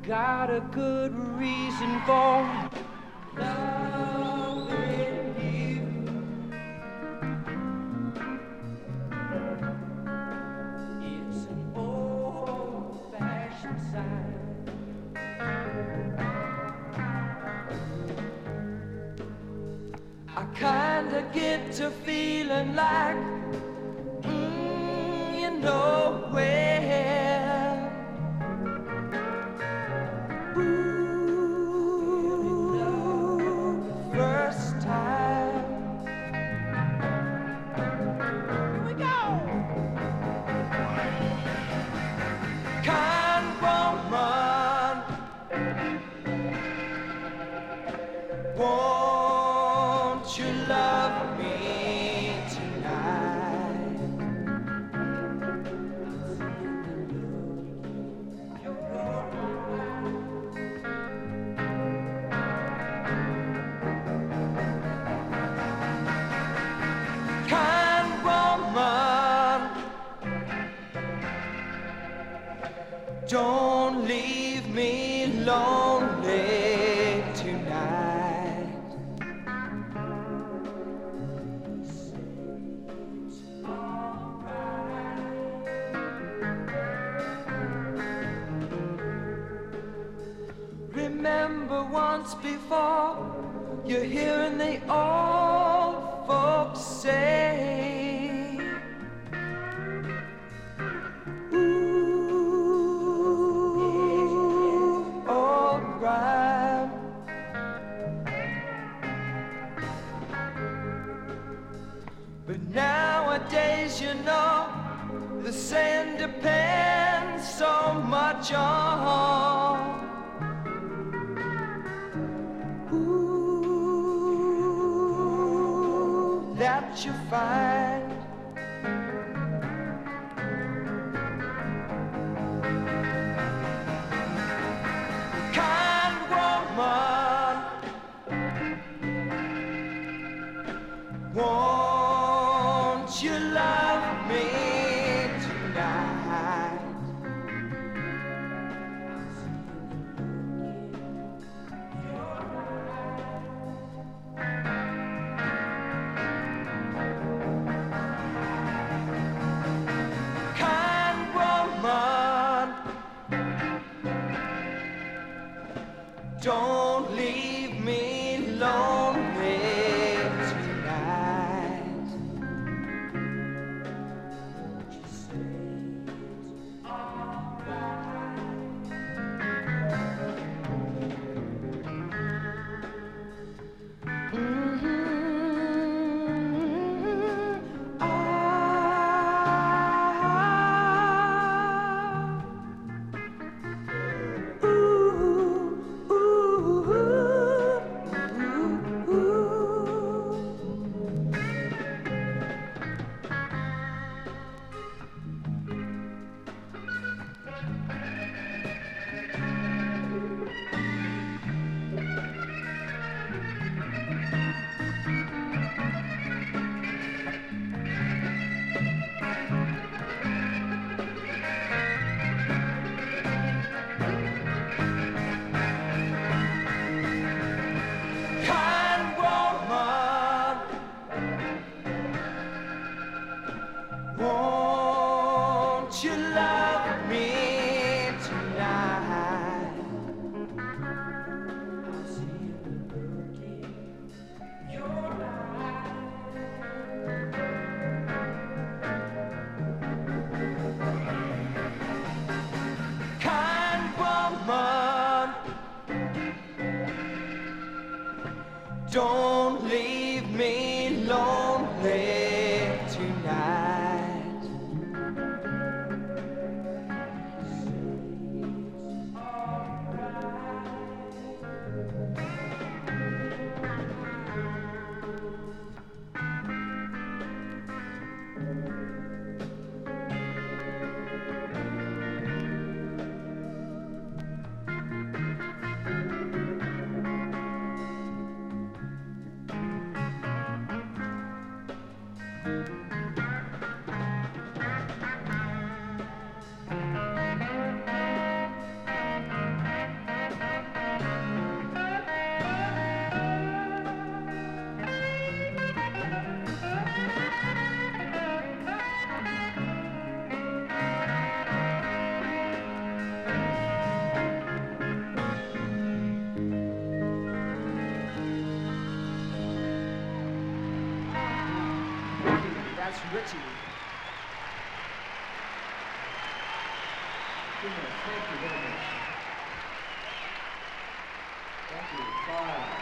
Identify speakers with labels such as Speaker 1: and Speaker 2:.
Speaker 1: got a good reason for loving you. It's an old-fashioned sign. I kinda get to feeling like, you know where. Ooh, first time. Here we go. Kind woman, won't you love me tonight? Kind woman, don't leave me lonely tonight. Remember once before, you're hearing the old folks say, ooh, alright. But nowadays, you know, the saying depends so much on that you find. Kind woman, won't you love me tonight? Kind woman, don't leave me lonely tonight. Won't you say it's alright? Ooh, ooh, ooh, ooh.
Speaker 2: That's Richie.
Speaker 3: Thank you very much. Thank you. 5.